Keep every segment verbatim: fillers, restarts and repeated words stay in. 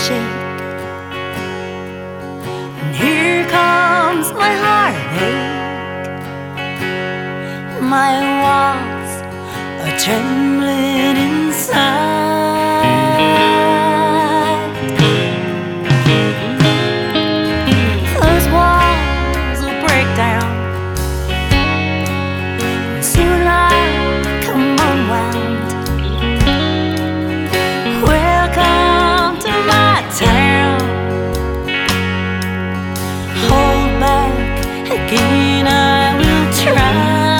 shake. And here comes my heartache. My walls are trembling inside. Those walls will break down. Soon I'll come unwound. Welcome to my town. Hold back again, I will try.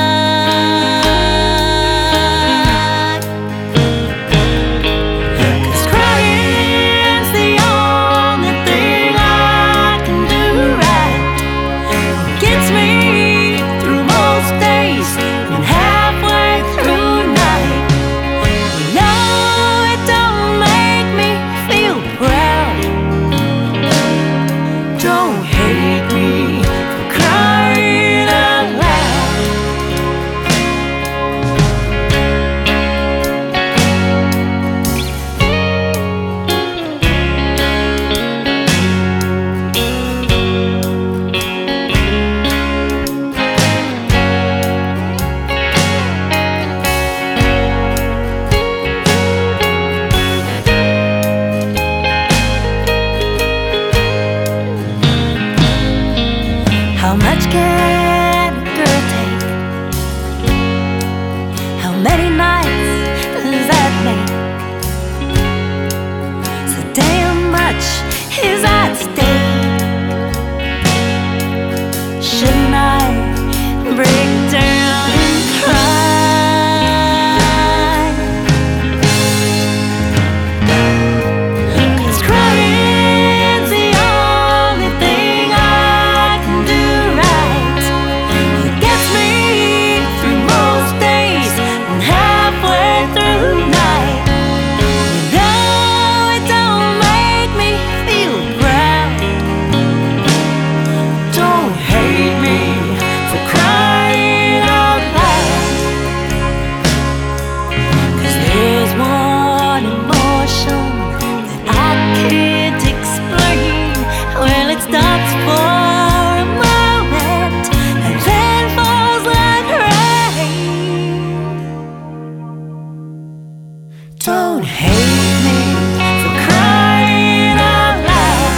How much can a girl take? How many nights does that make? So damn much is at stake. Shouldn't I break down and cry? 'Cause crying's the only thing I can do. Stops for a moment and then falls like rain. Don't hate me for crying out loud,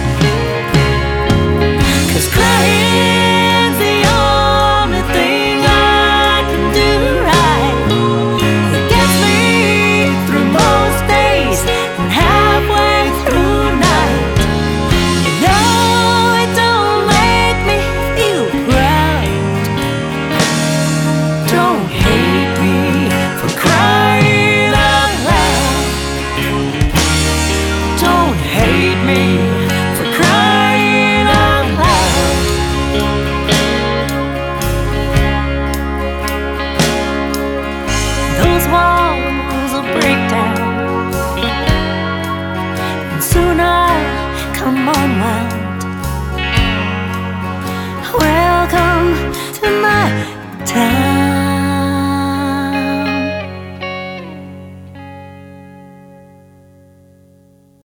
'cause crying's the only thing I can do right. It gets me through most days and halfway through night. Don't hate me for crying out loud. Don't hate me.